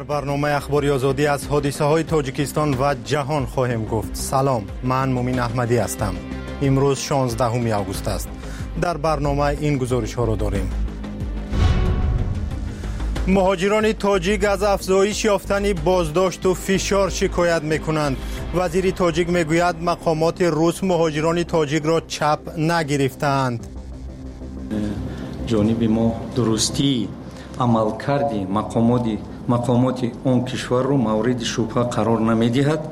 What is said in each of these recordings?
برنامه اخباری آزادی از حادثه های تاجیکستان و جهان خواهیم گفت. سلام، من مومین احمدی هستم. امروز 16 آگوست است. در برنامه این گزارش ها را داریم. مهاجران تاجیک از افزایش یافتن بازداشت و فشار شکایت میکنند. وزیر تاجیک میگوید مقامات روس مهاجران تاجیک را چپ نگرفتند. جانب ما درستی عمل کردی مقامات اون کشور رو مورد شبهه قرار نمیدهد.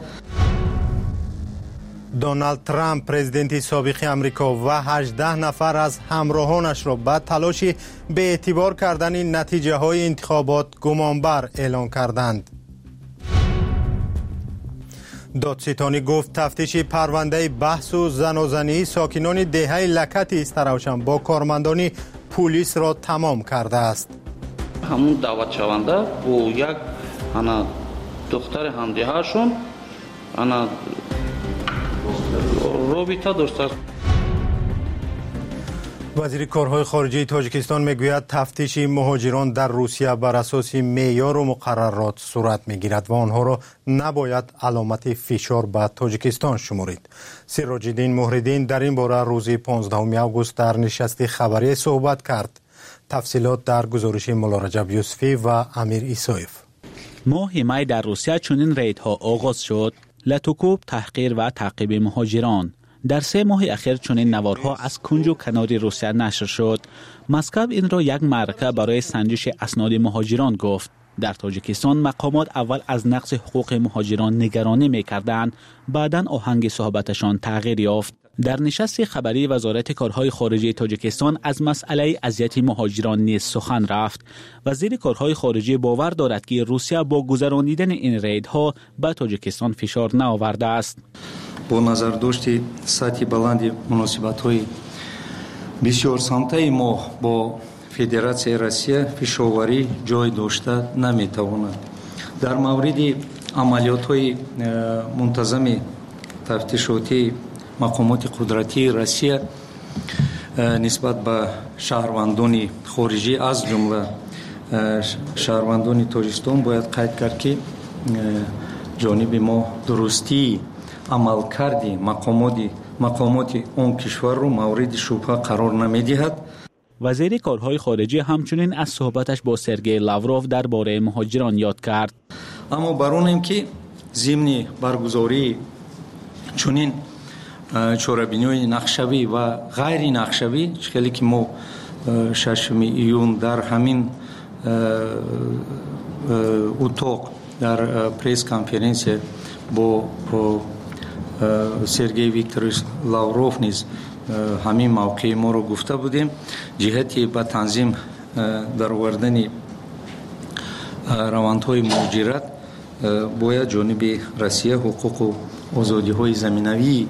دونالد ترامپ پرزیدنت سابق امریکا و 18 نفر از همراهانش را به تلاش به اعتبار کردن نتیجه های انتخابات گمانبر اعلان کردند. دادستانی گفت تفتیش پرونده بحث و زنازنی ساکنان دهه لکت استراوشن با کارمندان پلیس را تمام کرده است. همون دعوت شونده و یک دختر همدیهاشون رابطه داشته. وزیر کارهای خارجه تاجیکستان میگوید تفتیش مهاجران در روسیه بر اساس معیار و مقررات صورت میگیرد و آنها را نباید علامت فشار به تاجیکستان شمرید. سراج الدین مهرالدین در این باره روز 15 آگوست در نشست خبری صحبت کرد. تفصیلات در گزارش مولا رجب یوسفی و امیر ایسایف. ماه می در روسیه چنین ریدها آغاز شد: لطوکوب، تحقیر و تعقیب مهاجران. در 3 ماه اخیر چنین نوارها از کنج و کنار روسیه نشر شد. مسکو این را یک معرکه برای سنجش اسناد مهاجران گفت. در تاجیکستان مقامات اول از نقض حقوق مهاجران نگرانی می‌کردند، بعداً آهنگ صحبتشان تغییر یافت. در نشست خبری وزارت کارهای خارجه تاجیکستان از مسئله اذیت مهاجران نیز سخن رفت. وزیر کارهای خارجه باور دارد که روسیه با گذرانیدن این ریدها به تاجیکستان فشار نآورده است. با نظر داشت سطح بلند مناسبت‌های بسیار سمته ما با فدراسیون روسیه فشاوری جای داشته نمی‌تواند. در مورد عملیات‌های منتظم تفتیشاتی مقامات قدرتی روسیه نسبت به شهروندان خارجی از جمله شهروندان تاجیکستان باید قید کرد که جانب ما درستی عمل کردی مقامات اون کشور رو مورد شبهه قرار نمیدهد. وزیر کارهای خارجه همچنین از صحبتش با سرگئی لاوروف درباره مهاجران یاد کرد. اما برونیم که ضمن برگزاری چنین چورابینی نقشوی و غیر نقشوی خیلی که ما 6 ایون در همین اتاق در پریس کانفرانس با سرگئی ویکتوروویچ لاوروف نیز همین موقع ما رو گفته بودیم جهتی به تنظیم در آوردن روندهای مهاجرت باید جانب روسیه حقوق و آزادی‌های زمینوی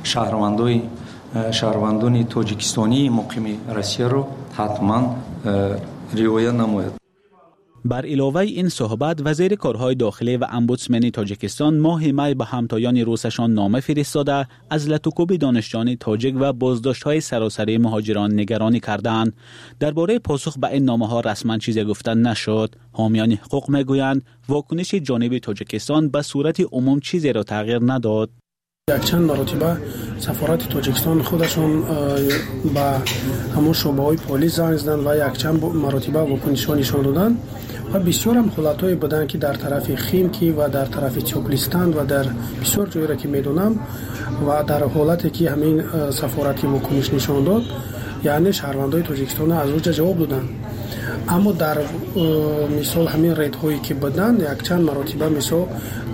شهروندان تاجیکستانی مقیم روسیه رو حتما رعایت نماید. بر علاوه این صحبت وزیر کارهای داخلی و امبودسمن تاجیکستان ماه می به همتایان روسشان نامه فرستاده از لطوکوب دانشجویان تاجیک و بازداشت‌های سراسری مهاجران نگرانی کردند. درباره پاسخ به این نامه‌ها رسما چیزی گفته نشد. حامیان حقوق میگویند واکنش جانب تاجیکستان به صورت عموم چیزی را تغییر نداد. یک چند مرتبه سفارت تاجیکستان خودشون به همون شعبه‌های پلیس زنگ زدن و یک چند مرتبه واکنش‌ها نشان دادن و بسیار هم حالت‌های بودن که در طرف خیمکی و در طرف چوکلیستان و در بسیار جایی را که میدونم و در حالتی که همین سفارتی واکنش نشان داد یعنی شهروندان تاجیکستان از اوج جواب دادن. اما در مثال همین ریدهایی که بودن یک چند مرتبه مثال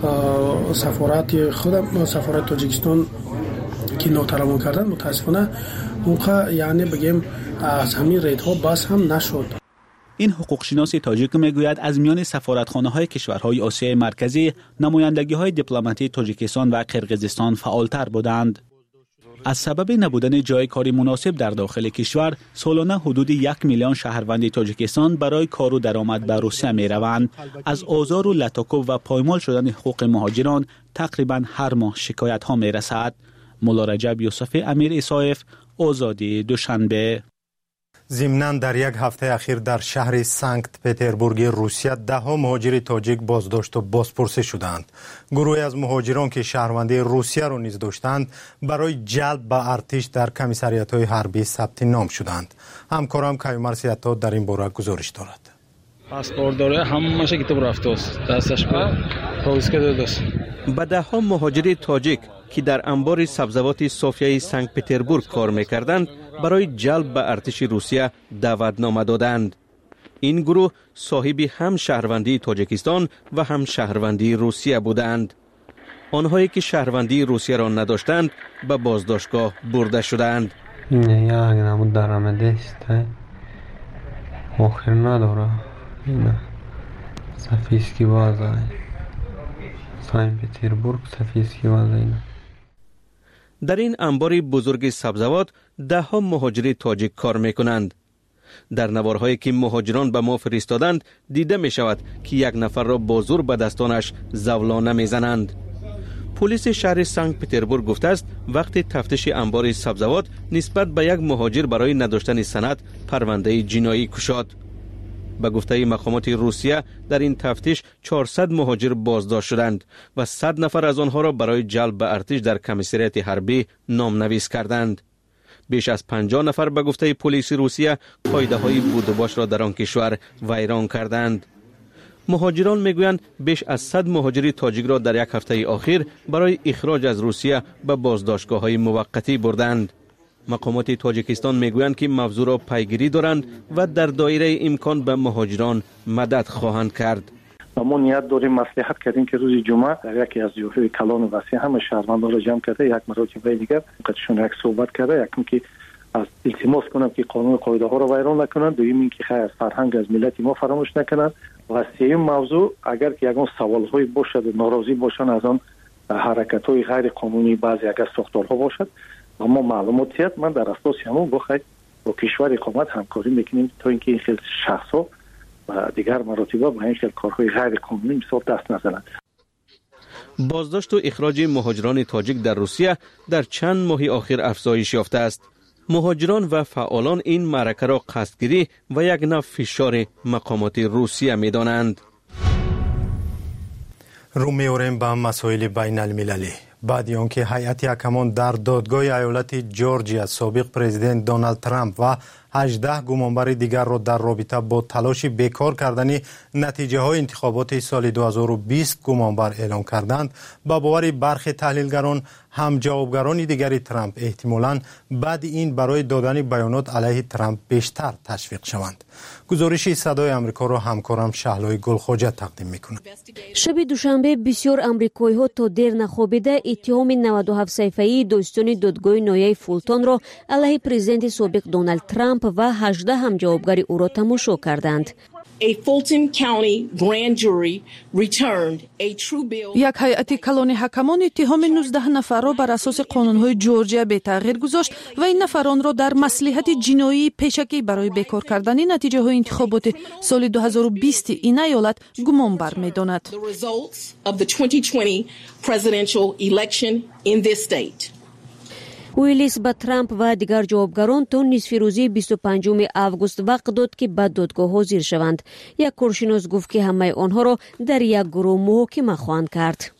سفارت تاجیکستان که ناتوان کردن متاسفانه موقع یعنی بگیم از همین ریدها بس هم نشد. این حقوق شناس تاجیک میگوید از میان سفارتخانه‌های کشورهای آسیای مرکزی نمایندگی‌های دیپلماتی تاجیکستان و قرقیزستان فعالتر بودند. از سبب نبودن جای کاری مناسب در داخل کشور سالانه حدود 1 میلیون شهروند تاجیکستان برای کار و درآمد به روسیه می‌روند. از آزار و لطاکوب و پایمال شدن حقوق مهاجران تقریبا هر ماه شکایت‌ها می‌رسد. مولا رجب یوسفی، امیر ایسایف، آزادی دوشنبه. ضمناً در یک هفته اخیر در شهر سانکت پتربورگ روسیه 10 مهاجر تاجیک بازداشت و بازپرسی شدند. گروهی از مهاجران که شهروندی روسیه را نیز داشتند برای جلب به ارتش در کمیساریات‌های حربی ثبت نام شدند. همکارم کیومر سیاتا در این باره گزارش دارد. پاسپورت داره، همه‌اش کتاب رفته است. دستش به پوزیسکه داده است. به 10 مهاجر تاجیک که در انبار سبزوات صوفیای سنت پتربورگ کار می‌کردند برای جلب به ارتش روسیه دعوتنامه دادند. این گروه صاحب هم شهروندی تاجیکستان و هم شهروندی روسیه بودند. آنهایی که شهروندی روسیه را نداشتند به بازداشتگاه برده شدند. نه نمود درآمده است. آخر نداره. نه. صفیسکی بازار. سنت پتربورگ صفیسکی بازار. در این انبار بزرگ سبزوات 10 مهاجر تاجیک کار میکنند. در نوارهایی که مهاجران به ما فرستادند دیده می شود که یک نفر را با زور به دستانش زولانه میزنند. پلیس شهر سنت پتربورگ گفته است وقتی تفتیش انبار سبزوات نسبت به یک مهاجر برای نداشتن سند پرونده جنایی گشاد. به گفته مقامات روسیه در این تفتیش 400 مهاجر بازداشت شدند و 100 نفر از آنها را برای جلب به ارتش در کمیساریات حربی نامنویس کردند. بیش از 50 نفر به گفته پلیس روسیه قاعده‌های بود و باش را در آن کشور ویران کردند. مهاجران میگویند بیش از 100 مهاجر تاجیک را در یک هفته اخیر برای اخراج از روسیه به بازداشتگاه‌های موقتی بردند. مقامات تاجیکستان میگویند که موضوع را پیگیری دارند و در دایره امکان به مهاجران مدد خواهند کرد. ما نیت داریم مصلحت کردیم که روز جمعه در یکی از جاهای کلان وسیع همه شهروندان را جمع کرده یک مرتبه دیگر قطعشون یک صحبت کرده، یکم که از التماس کنم که قانون قاعده ها را ویران نکنند، دوم اینکه خیر از فرهنگ از ملت ما فراموش نکنند و سوم موضوع اگر که یگان سوال های باشد و ناراضی باشند از آن حرکت های غیر قانونی بعضی اگر ساختارها باشد اما معلوماتیت من در اساس همون بخواهد با کشور اقامت همکاری میکنیم تا اینکه این خیلی شخصا و دیگر مراتبه به این خیلی کارهای غیر قانونی مثال دست نزنند. بازداشت و اخراج مهاجران تاجیک در روسیه در چند ماه اخیر افزایش یافته است. مهاجران و فعالان این معرکه را قصدگیری و یک نوع فشار مقامات روسیه می‌دانند. رو می‌آوریم به مسائل بین المللی. بعد آنکه هیئت حکمان در دادگاه ایالت جورجیا سابق پرزیدنت دونالد ترامپ و 18 گمانبر دیگر را در رابطه با تلاش بیکار کردن نتیجه های انتخابات سال 2020 گمانبر اعلام کردند، با باور برخی تحلیلگران هم جوابگران دیگر ترامپ احتمالاً بعد این برای دادن بیانات علیه ترامپ بیشتر تشویق شوند. گزارش صدای آمریکا را همکارم شهلای گلخواجه تقدیم می‌کند. شب دوشنبه بسیار آمریکایی‌ها تا دیر نخوابیده اتهام 97 صفحه‌ای داستان دادگاه نایه فولتون را علیه پرزیدنت سابق دونالد ترامپ و 18 همجوابگری او را تماشا کردند. یک هیئت کلان حکمان اتهام 19 نفر را بر اساس قانون‌های جورجیا به تغییر گذاشت و این نفران را در مصلحت جنایی پیشکی برای بیکار کردن نتیجه های انتخابات سال 2020 این ایالت گمانبر می‌داند. ویلیس به ترامپ و دیگر جوابگران تا نصف روزی 25 آگوست وقت داد که به دادگاه حاضر شوند. یک کارشناس گفت که همه آنها را در یک گروه محاکمه خواهند کرد.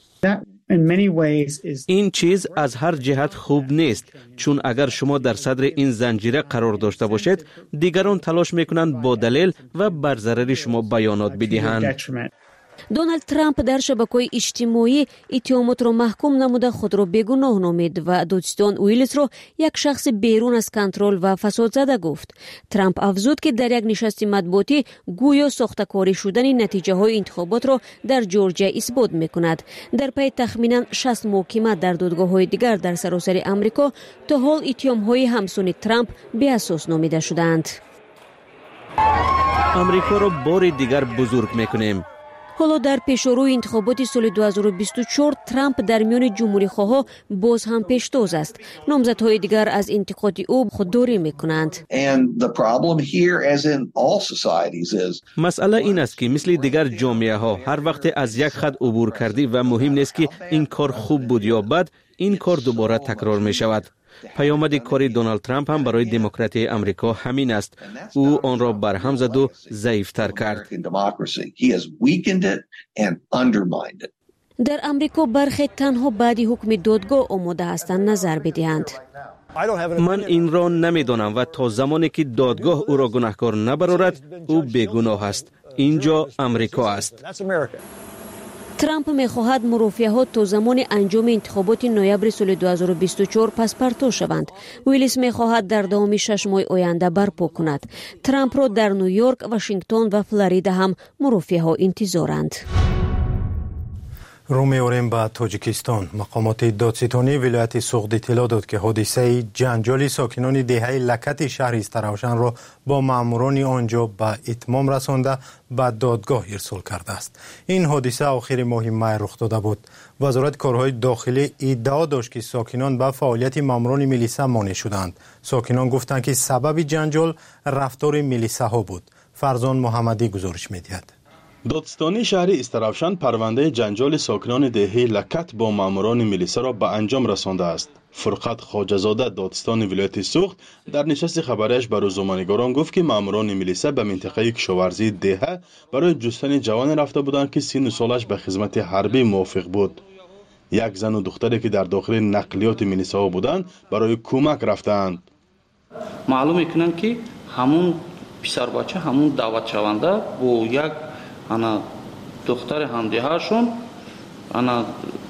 این چیز از هر جهت خوب نیست، چون اگر شما در صدر این زنجیره قرار داشته باشید دیگران تلاش میکنند با دلیل و بر ضرر شما بیانات بدهند. دونالد ترامپ در شبکه‌های اجتماعی اتهامات را محکوم نموده خود را بیگناه نامید و دادستان ویلیس را یک شخص بیرون از کنترل و فساد زده گفت. ترامپ افزود که در یک نشست مطبوعاتی گویا ساخته‌کاری شدن نتیجه های انتخابات را در جورجیا اثبات می‌کند. در پی تخمیناً 60 محکمه در دادگاه‌های دیگر در سراسر آمریکا تا حال اتهام‌های همسان ترامپ بی اساس نامیده شدند. آمریکا را بار دیگر بزرگ می‌کنیم. حالا در پیشروی انتخابات سال 2024 ترامپ در میان جمهوری‌خواها باز هم پیشتاز است. نامزدهای دیگر از انتقاد او خودداری می‌کنند. مسئله این است که مثل دیگر جامعه‌ها هر وقت از یک خط عبور کردی و مهم نیست که این کار خوب بود یا بد، این کار دوباره تکرار می شود. پیامد کاری دونالد ترامپ هم برای دموکراتی امریکا همین است. او آن را برهم زد و ضعیفتر کرد. در امریکا برخی تنها بعد حکم دادگاه آماده هستند نظر بدهند. من این را نمیدانم و تا زمانی که دادگاه او را گناهکار نبرارد او بیگناه است. اینجا امریکا است. ترامپ می‌خواهد مرافعه‌ها تا زمان انجام انتخابات نوامبر سال 2024 پاسپورت شوند. ویلیس می‌خواهد در دام 6 ماه آینده برپا کند. ترامپ را در نیویورک، واشنگتن و فلوریدا هم مرافعه‌ها انتظارند. رو می‌آوریم به تاجیکستان. مقامات دادستانی ولایت سوغد اطلاع داد که حادثه جنجال ساکنان دهه لکت شهر استراوشن را با ماموران آنجا به اتمام رسانده به دادگاه ارسال کرده است. این حادثه آخر ماه می رخ داده بود. وزارت کارهای داخلی ادعا داشت که ساکنان به فعالیت ماموران میلیسا مانع شدند. ساکنان گفتند که سبب جنجال رفتار میلیسا ها بود. فرزان محمدی گزارش می‌دهد. دادستانی شهر استراوشن پرونده جنجال ساکنان دهه لکت با ماموران میلیسا را به انجام رسانده است. فرقت خواجه‌زاده دادستان ولایت سوخت در نشست خبریش به روزنامه‌نگاران گفت که ماموران میلیسا به منطقه کشاورزی دهه برای جستن جوان رفته بودند که سن و سالش به خدمت حربی موافق بود. یک زن و دختری که در داخل نقلیات میلیسا بودند برای کمک رفتند. معلوم میکنند که همون پسر بچه همون دعوت شونده با یک انا دختر همدیهاشون انا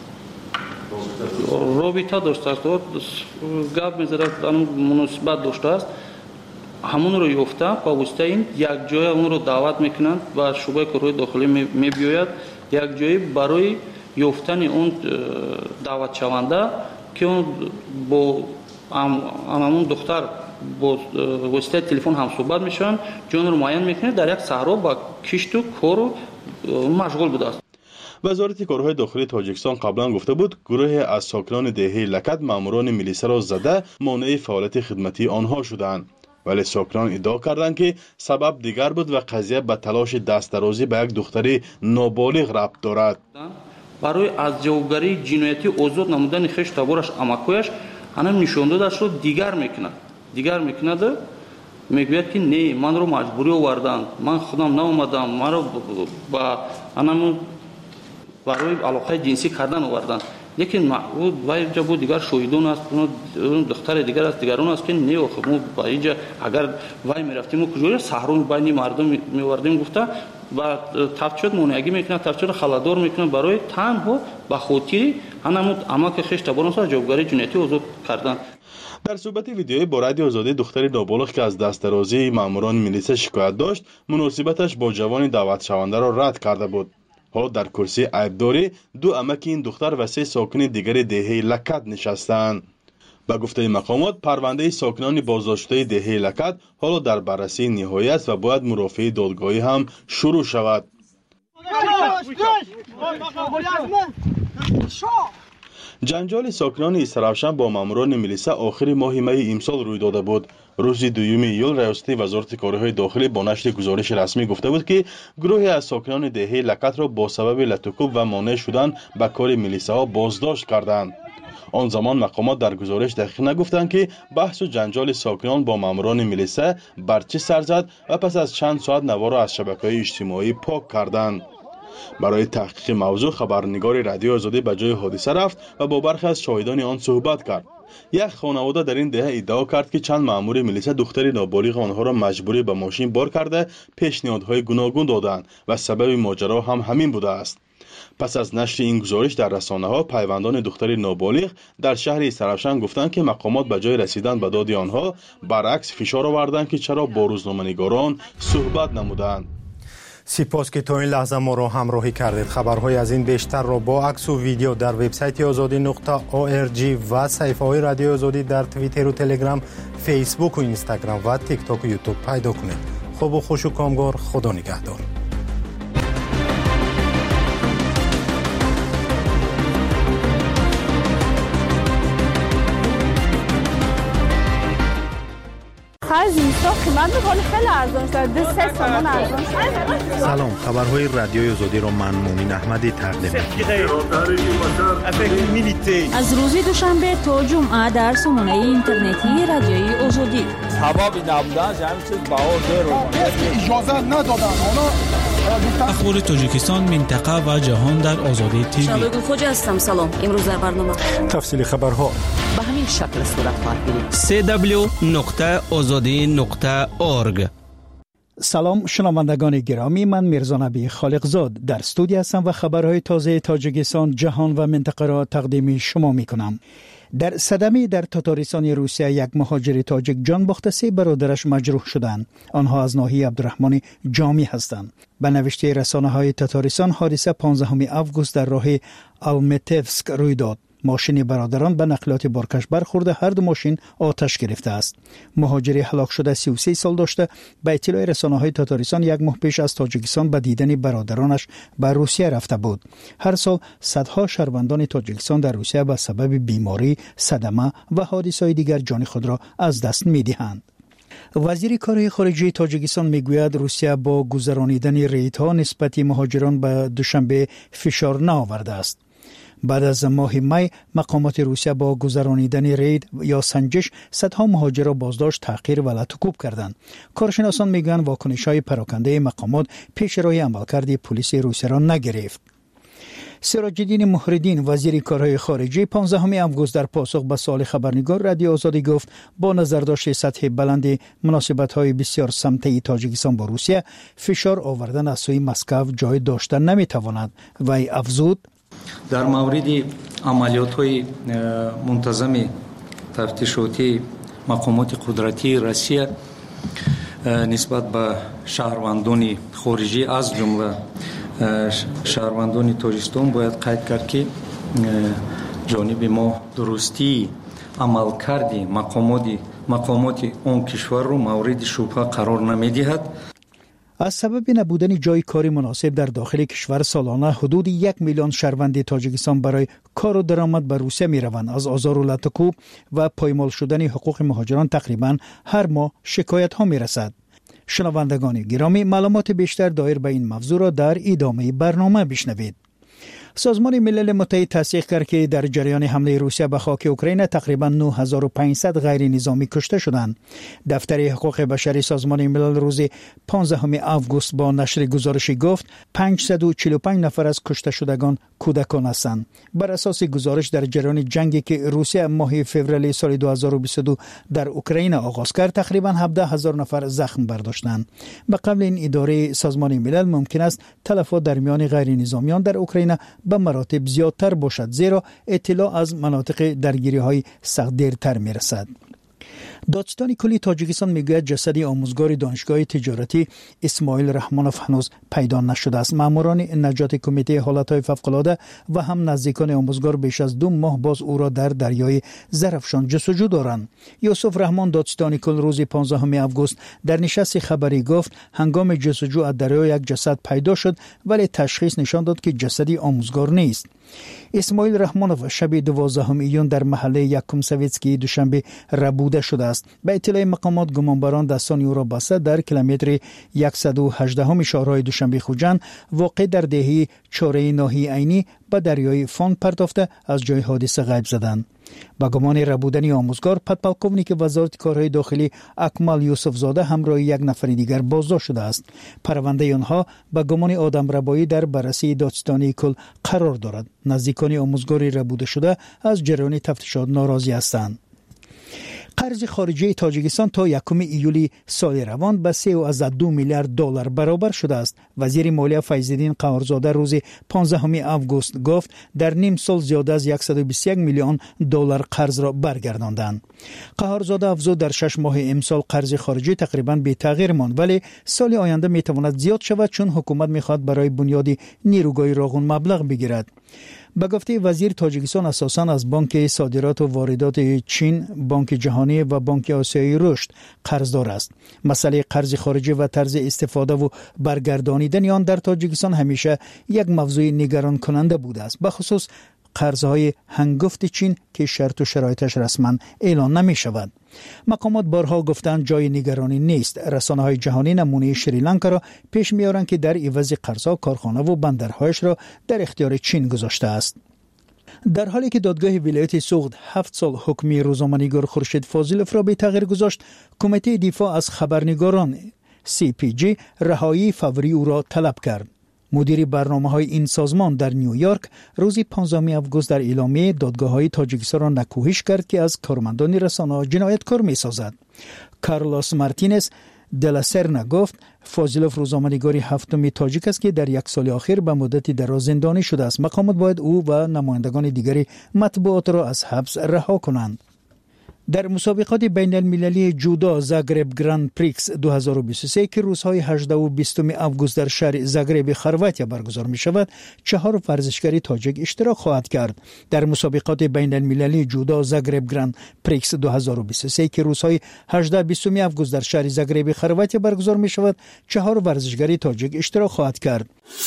رابطه داشته است و گپ می‌زد مناسبت داشته است. همون رو یافته با واسطه این یک جای اون رو دعوت میکنند و شعبه کارهای داخلی میبیاید یک جایی برای یافتن اون دعوت شونده که اون با همون دختر با واسطه تلفن هم صحبت میشن، جون رو معین میکنه در یک صحرا با کشت و کار مشغول بوده است. وزارت کارهای داخلی تاجیکستان قبلا گفته بود گروه از ساکنان دهه لکت ماموران میلیسا را زده مانع فعالیت خدمتی آنها شدند، ولی ساکنان ادعا کردند که سبب دیگر بود و قضیه به تلاش دستدرازی به یک دختر نابالغ ربط دارد. برای از جوابگری جنایتی آزاد نمودن خویش تبارش امکویش انا نشان دادش رو دیگر میکند میگوید که نه من رو مجبوری آوردند، من خودم ناومدم، من رو با برای علاقه جنسی کردن آوردند. لیکن وای جبو دیگر شهیدون است، اون دختر دیگر است، دیگران است که نه خب ما با اینجا اگر وای میرفتیم و کجوری صحرا بین مردم میوردیم گفته و تفچد مونگی میکنه، تفچد خلادار میکنه برای تنها به خاطر اما که خشت تبارون از جوابگری جنایتی آزاد کردن. در صحبت ویدیویی با رادیو آزادی دختر نابالغ که از دستدرازی ماموران میلیسا شکایت داشت مناسبتش با جوان دعوت شونده را رد کرده بود. حالا در کرسی عیبداری دو عمک این دختر و 3 ساکن دیگر دهه لکت نشستند. به گفته مقامات پرونده ساکنان بازداشته دهه لکت حالا در بررسی نهایی است و باید مرافعه دادگاهی هم شروع شود. جنجال ساکنان استراوشن با ماموران میلیسا آخر ماه می امسال روی داده بود. روز 2 ایول ریاست وزارت کارهای داخلی با نشر گزارش رسمی گفته بود که گروهی از ساکنان دهه لکت را با سبب لطوکوب و مانع شدن به کار میلیسا بازداشت کردند. آن زمان مقامات در گزارش دقیق نگفتند که بحث و جنجال ساکنان با ماموران میلیسا بر چه سر زد و پس از چند ساعت نوا را از شبکه‌های اجتماعی پاک کردند. برای تحقیق موضوع خبرنگار رادیو آزادی به جای حادثه رفت و با برخی از شاهدان آن صحبت کرد. یک خانواده در این دهه ادعا کرد که چند مأمور میلیسا دختر نابالغ آنها را مجبوری به ماشین بار کرده پیشنهادهای گوناگون دادند و سبب ماجرا هم همین بوده است. پس از نشر این گزارش در رسانه‌ها پیوندان دختر نابالغ در شهر استراوشن گفتند که مقامات به جای رسیدن به داد آنها برعکس فشار آوردند که چرا با روزنامه‌نگاران صحبت نمودند. سپاس که تا این لحظه ما را همراهی کردید. خبرهای از این بیشتر را با عکس و ویدیو در وبسایت azadi.org و صفحه‌های رادیو آزادی در توییتر و تلگرام، فیسبوک و اینستاگرام و تیک تاک و یوتیوب پیدا کنید. خوب و خوش و کامگار. خدا نگهدار. عزیز دستا قیمت میکنه خیلی ارزان شده 3 تومن ارزان شده. سلام، خبرهای رادیوی آزادی رو من مومین احمدی تقدیم می‌کنم. از روز دوشنبه تا جمعه در سامانه اینترنتی رادیوی آزادی حبابی نبودن همین چیز اجازه ندادن. اخبار تاجیکستان، منطقه و جهان در آزادی تیوی. شبگون خوجا هستم. سلام. امروز در برنامه تفصیل خبرها به همین شکل صورت خواهد گرفت. www.azadi.org. سلام شنوندگان گرامی، من میرزا نبی خالقزاد در استودیو هستم و خبرهای تازه تاجیکستان، جهان و منطقه را تقدیم شما میکنم. در صدمه در تاتاریستان روسیه یک مهاجر تاجیک جان باخته، 3 برادرش مجروح شدند. آنها از ناحیه عبدالرحمن جامی هستند. به نوشته رسانه‌های تاتاریستان، حادثه 15 آگوست در راه آلمتیفسک روی داد. ماشین برادران به نقلیات بارکش برخورده، هر دو ماشین آتش گرفته است. مهاجر هلاک شده 33 سال داشته. به اطلاع رسانه‌های تاتاریستان 1 ماه پیش از تاجیکستان به دیدن برادرانش به روسیه رفته بود. هر سال صدها شهروندان تاجیکستان در روسیه به سبب بیماری، صدمه و حادثه‌های دیگر جان خود را از دست می‌دهند. وزیر کارهای خارجه تاجیکستان میگوید روسیه با گذرانیدن ریت‌ها نسبت مهاجران به دوشنبه فشار نآورده است. بعد از ماه می مقامات روسیه با گذرانیدن رید یا سنجش صدها مهاجر را بازداشت، تحقیر و لطوکوب کردند. کارشناسان میگویند واکنش‌های پراکنده مقامات پیش روی عملکرد پلیس روسیه را نگرفت. سراج الدین محردین وزیر کارهای خارجه 15 آگوست در پاسخ به سوال خبرنگار رادیو آزادی گفت با نظرداشت سطح بلند مناسبت‌های بسیار سمتی تاجیکستان با روسیه، فشار آوردن از سوی مسکو جای داشته نمی‌تواند. وی افزود در مورد عملیات‌های منتظم تفتیشاتی مقامات قدرتی روسیه نسبت به شهروندان خارجی از جمله شهروندان تاجیکستان باید قید کرد که جانب ما درستی عمل کردی مقامات اون کشور رو مورد شبهه قرار نمی‌دهد. از سبب نبودن جای کاری مناسب در داخل کشور سالانه حدود 1 میلیون شهروند تاجیکستان برای کار و درآمد به روسیه می روند. از آزار و لطکوب و پایمال شدن حقوق مهاجران تقریبا هر ماه شکایت ها می رسد. شنوندگان گرامی، معلومات بیشتر دایر به این موضوع را در ادامه برنامه بشنوید. سازمان ملل متحد تصدیق کرد که در جریان حمله روسیه به خاک اوکراین تقریبا 9500 غیر نظامی کشته شدند. دفتر حقوق بشری سازمان ملل روز 15 آگوست با نشر گزارشی گفت 545 نفر از کشته شدگان کودکان هستند. بر اساس گزارش در جریان جنگی که روسیه ماه فوریه سال 2022 در اوکراین آغاز کرد، تقریبا 17000 نفر زخم برداشتند. به قبل این اداره سازمان ملل ممکن است تلفات در میان غیر نظامیان در اوکراین به مراتب زیادتر باشد، زیرا اطلاع از مناطق درگیری‌های سخت دیرتر می‌رسد. دادستان کلی تاجیکستان میگوید جسد آموزگار دانشگاه تجارتی اسماعیل رحمانوف هنوز پیدا نشده است. ماموران نجات کمیته حالتهای فوق‌العاده و هم نزدیکان آموزگار بیش از 2 ماه باز او را در دریای زرافشان جستجو دارند. یوسف رحمان دادستان کل روز 15 آگوست در نشست خبری گفت هنگام جستجو از دریا یک جسد پیدا شد، ولی تشخیص نشان داد که جسدی آموزگار نیست. اسماعیل رحمانوف شب 12 ایون در محله یکم سویتسکی دوشنبه ربوده شده است. به اطلاع مقامات گمانبران دستان او را بسته در کیلومتر 118 شهرهای دوشنبه خوجند واقع در دهه چاره ناحیه عینی به دریای فون پرداخته از جای حادثه غیب زدند. با گمان ربودن آموزگار، پدپلکوونیک وزارت کارهای داخلی اکمال یوسف زاده همراه یک نفر دیگر بازداشت شده است. پرونده آنها با گمان آدمربایی در بررسی دادستانی کل قرار دارد. نزدیکان آموزگار ربوده شده از جریان تفتیشات ناراضی هستند. قرض خارجی تاجیکستان تا 1 ایولی سال روان به 3.2 میلیارد دلار برابر شده است. وزیر مالیه فیض‌الدین قهارزاده روز 15 آگوست گفت در نیم سال زیاده از 121 میلیون دلار قرض را برگرداندند. قهارزاده افزود در 6 ماه امسال قرض خارجی تقریبا بی تغییر ماند، ولی سال آینده می تواند زیاد شود چون حکومت می‌خواهد برای بنیاد نیروگاه راغون مبلغ بگیرد. به گفته وزیر، تاجیکستان اساساً از بانک صادرات و واردات چین، بانک جهانی و بانک آسیایی رشد قرضدار است. مسئله قرض خارجی و طرز استفاده و برگردانیدن آن در تاجیکستان همیشه یک موضوع نگران کننده بوده است. به خصوص قرضهای هنگفت چین که شرط و شرایطش رسما اعلان نمی شود. مقامات بارها گفتند جای نگرانی نیست. رسانه‌های جهانی نمونه سریلانکا را پیش می‌آورند که در عوض قرض‌ها کارخانه و بندرهایش را در اختیار چین گذاشته است. در حالی که دادگاه ولایت سوخت 7 سال حکم روزنامه‌نگار خورشید فاضلوف را به تغییر گذاشت، کمیته دفاع از خبرنگاران CPJ رهایی فوری او را طلب کرد. مدیر برنامه‌های این سازمان در نیویورک روز 15 آگوست در اعلامیه دادگاه‌های تاجیکستان را نکوهش کرد که از کارمندان رسانه‌ها جنایتکار می‌سازد. کارلوس مارتینز دلاسرنا گفت فاضلوف روزنامه‌نگاری هفتم تاجیک است که در یک سال اخیر به مدت دراز زندانی شده است. مقامات باید او و نمایندگان دیگری مطبوعات را از حبس رها کنند. در مسابقات بین المللی جودو زاگرب گراند پریکس 2023 که روزهای 18 و 20 آگوست در شهر زاگرب خرواتیا برگزار می شود، 4 ورزشکاری تاجیک اشتراک خواهد کرد. در مسابقات بین المللی جودو زاگرب گراند پریکس 2023 که روزهای 18 و 20 آگوست در شهر زاگرب خرواتیا برگزار می شود، 4 ورزشکاری تاجیک اشتراک خواهد کرد.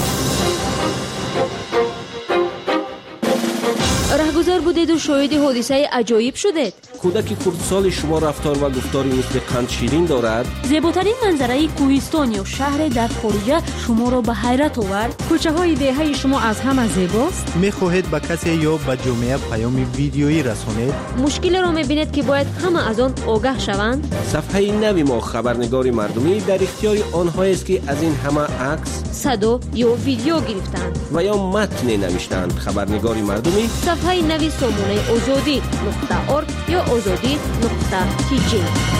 رهگذر بودید و شاهد حادثه عجایب شدید. کودک کردسال شما رفتار و گفتاری مثل قند شیرین دارد. زیباترین منظره کوهستان یا شهر در خارج شما را به حیرت آورد. کوچه های دهه شما از همه زیباست. می‌خواهید به کسی یا به جامعه پیام ویدیویی رسانید؟ مشکل را می‌بینید که باید همه از آن آگاه شوند. صفحه نوی ما خبرنگاری مردمی در اختیار آنهایی است که از این همه عکس، صدا یا ویدیو گرفتند و یا متن نوشتند. خبرنگاری مردمی صفحه نوی سامانه آزادی.org یا آزادی.tg.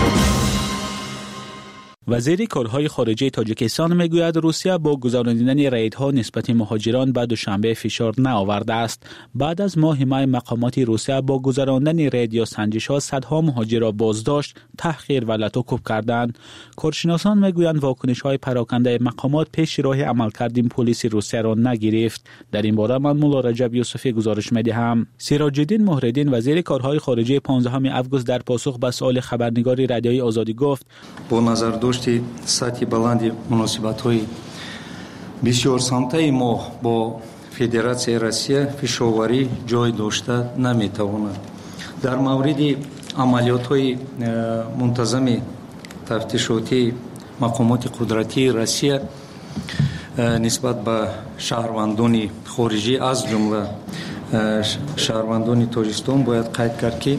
وزیر کارهای خارجه تاجیکستان میگوید روسیه با گذراندن ریدها نسبت مهاجران به دوشنبه فشار نآورده است. بعد از ماه مای مقامات روسیه با گذراندن رید یا سنجش‌ها صدها مهاجر را بازداشت، تحقیر و لطوکوب کردند. کارشناسان میگویند واکنش‌های پراکنده مقامات پیش راه عملکرد پلیس روسیه را نگرفت. در این باره من مولا رجب یوسفی گزارش می‌دهم. سراج الدین مهرالدین وزیر کارهای خارجه 15 آگوست در پاسخ به سوال خبرنگاری رادیوی آزادی گفت: با نظر داشتی سطح بلند مناسبت‌های بسیار سمت‌های ما با فدراسیای روسیه فشاوری جای داشته نمی‌تواند. در مورد عملیات‌های منتظم تفتیشاتی مقامات قدرتی روسیه نسبت به شهروندان خارجی از جمله شهروندان تاجیکستان باید قید کرد که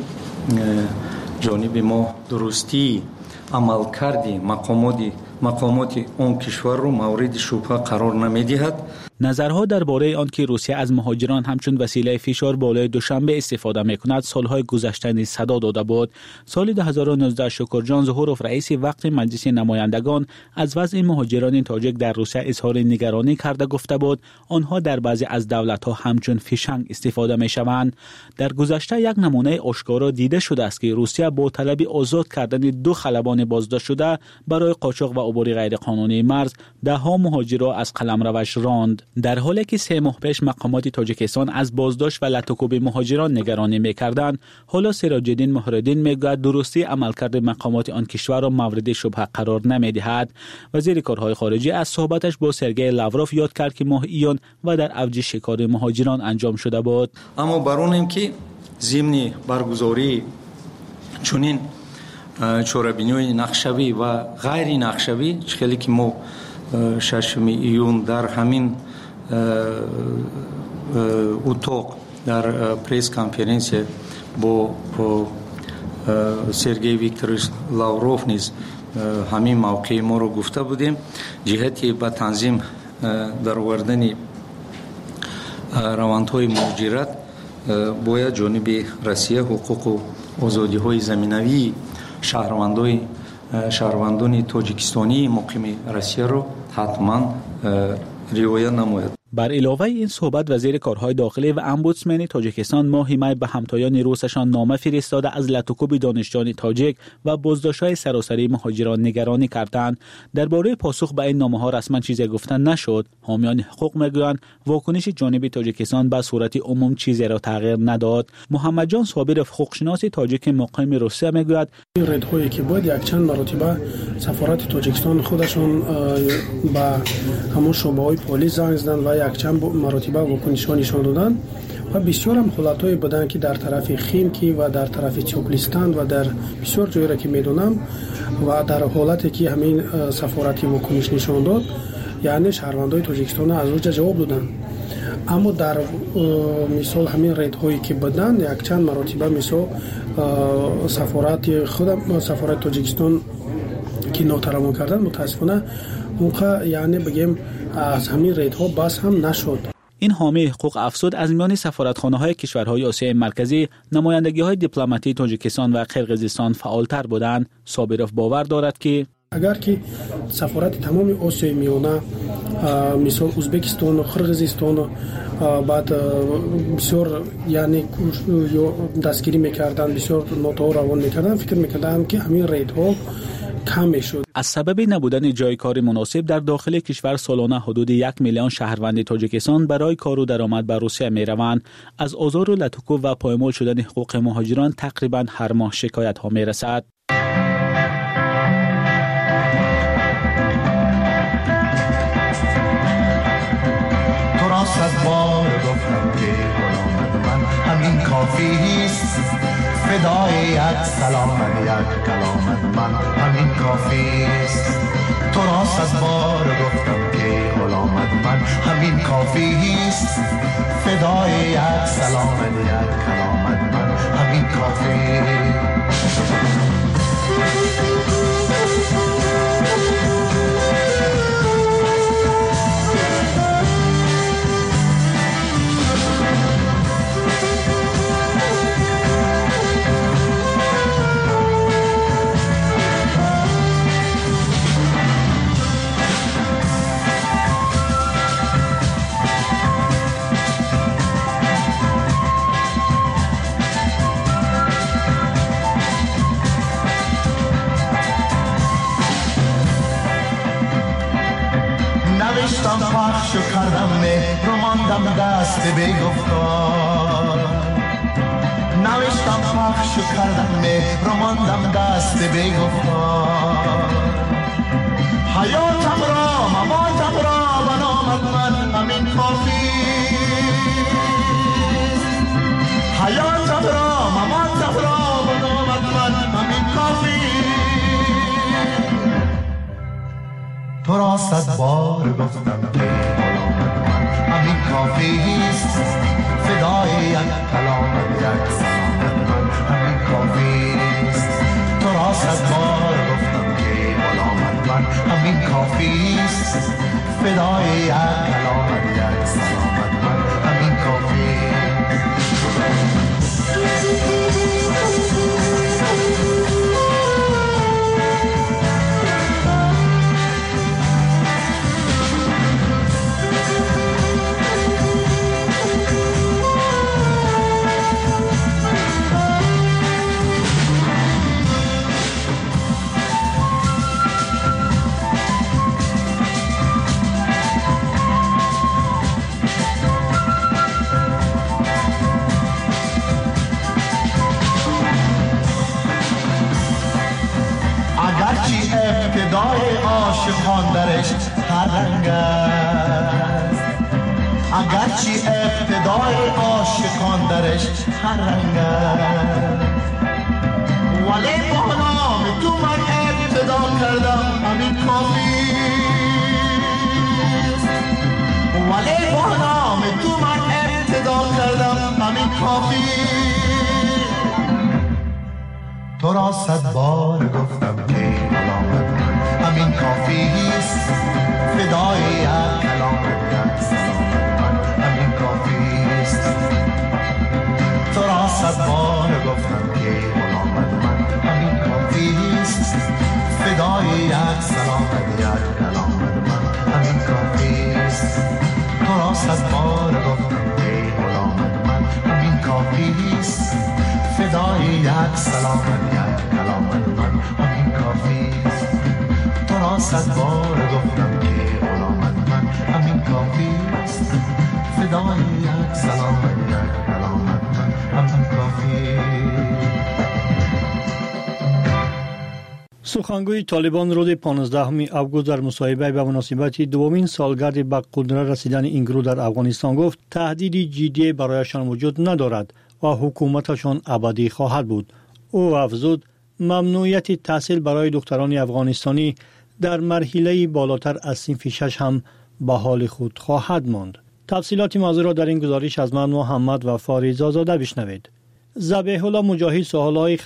جانب ما درستی عمل کردی مقامات اون کشور رو مورد شبهه قرار نمیدهد. نظرها درباره آنکه روسیه از مهاجران همچون وسیله فشار بالای دوشنبه استفاده می‌کند سالهای گذشته صدا داده بود. سال 2019 شکرجان ظهوروف رئیس وقت مجلس نمایندگان از وضع مهاجران تاجیک در روسیه اظهار نگرانی کرده گفته بود آنها در بعضی از دولت‌ها همچون فشنگ استفاده می‌شوند. در گذشته یک نمونه آشکارا دیده شده است که روسیه با طلب آزاد کردن 2 خلبان بازداشت شده برای قاچاق و عبور غیرقانونی مرز ده‌ها مهاجر را از قلمروش راند. در حالی که 3 ماه پیش مقامات تاجیکستان از بازداشت و لطوکوب مهاجران نگرانی می‌کردند، حالا سراج الدین مهرالدین میگوید درستی عملکرد مقامات آن کشور را مورد شبهه قرار نمی‌دهد. وزیر کارهای خارجه از صحبتش با سرگئی لاوروف یاد کرد که ماه ایون و در اوج شکار مهاجران انجام شده بود. اما برونیم که ضمن برگزاری چنین چورابینی نقشوی و غیر نقشوی خیلی که ما 6 ایون در همین اتاق در پریس کانفرانس با سرگئی ویکتوروویچ لاوروف نیز همین موقع ما رو گفته بودیم جهتی به تنظیم در آوردن روندهای مهاجرت باید جانب روسیه حقوق و آزادی‌های زمینوی شهروندان تاجیکستانی مقیم روسیه رو حتما رعایت نماید. بر علاوه این صحبت وزیر کارهای داخلی و امبودسمن تاجیکستان ماه می به همتایان روسشان نامه فرستاده از لطوکوب دانشجویان تاجیک و بازداشت‌های سراسری مهاجران نگرانی کردند. درباره پاسخ به این نامه‌ها رسما چیزی گفته نشد. حامیان حقوق میگویند واکنش جانب تاجیکستان به صورت عموم چیزی را تغییر نداد. محمد جان صابر حقوقشناس تاجیک مقیم روسیه میگوید ردهایی که بود یک چند مرتبه سفارت تاجیکستان خودشون با همون شعبه‌های پلیس زنگ زدن و якчанд маротиба вокунишҳо нишон доданд ва бисёр ҳам ҳолатҳое буданд ки дар тарафи Химки ва дар тарафи Чоплистан ва дар бисёр ҷойро ки медонам ва дар ҳолате ки ҳамин сафорати вокуниш нишон дод, яъне шаҳрвандои Тоҷикистон аз оҷа ҷавоб доданд. аммо дар мисол ҳамин рейдҳое ки буданд якчанд маротиба мисол сафорати худам сафорати Тоҷикистон ки нотаравон карданд мутаассифона унқа яъне бигем аз ҳамин рейдҳо бас ҳам нашуд. این حامی حقوق افزود از میان سفارتخانه‌های کشورهای آسیای مرکزی نمایندگی‌های دیپلماتی تاجیکستان و قرقیزستان فعالتر بودند. صابروف باور دارد که اگر که سفارت تمام آسیای میانه مثل ازبکستان و قرقیزستان بعد بسیار یعنی دستگیری میکردن بسیار نوت‌ها روان میکردن فکر میکردن که همین ریدها کم میشد. از سبب نبودن جای کار مناسب در داخل کشور سالانه حدود 1 میلیون شهروند تاجیکستان برای کار و درآمد به روسیه میروند. از آزار و لطکوف و پایمال شدن حقوق مهاجران تقریبا هر ماه شکایت ها میرسد. تو را صد بار گفتم که غلام من همین کافی است، فدای یک سلامت یک کلامت من همین کافی است. تو را صد بار گفتم که غلامت من همین کافی است، فدای یک سلامت یک کلامت من همین کافی است. نوشتم پخش و کردم مهر و ماندم دست بیگفتار، نوشتم پخش و کردم مهر و ماندم دست بیگفتار. حیاتم را مماتم را بنامت من همین کافی، حیاتم را مماتم را بنامت من همین کافی. تو را صد بار گفتم که غلامت من همین کافی است، فدای یک کلامت یک سلامت من همین کافی است. تو را صد بار گفتم که غلامت من همین کافی است، فدای یک کلامت یک سلامت من همین کافی است. اگرچه ابتدای عاشقان درش هر رنگ است، اگرچه ابتدای عاشقان درش هر رنگ است، ولی با نام تو من ابتدا کردم همین کافی است، ولی با نام تو من ابتدا کردم همین کافی. تو را صد بار گفتم که غلامت من همین کافی است، فدای یک کلامت یک سلامت من همین کافی است. تو را صد بار گفتم که غلامت من همین کافی است، فدای یک سلامت یک کلامت من همین کافی است. تو را صد بار گفتم که غلامت من همین کافی است، فدای یک سلامت یک کلامت من همین کافی است. تو را صد بار گفتم که غلامت من همین کافی است، فدای یک سلامت یک کلامت من همین کافی است. سخنگوی طالبان روز 15 آگوست در مصاحبه به مناسبت دومین سالگرد به قدرت رسیدن این گروه در افغانستان گفت تهدیدی جدی برایشان وجود ندارد و حکومتشان ابدی خواهد بود. او افزود ممنوعیت تحصیل برای دختران افغانستانی در مرحله بالاتر از صنف 6 هم به حال خود خواهد ماند. تفصیلات موضوع را در این گزارش از من محمد و فاریز آزاده بشنوید. ذبیح الله مجاهد سوالهای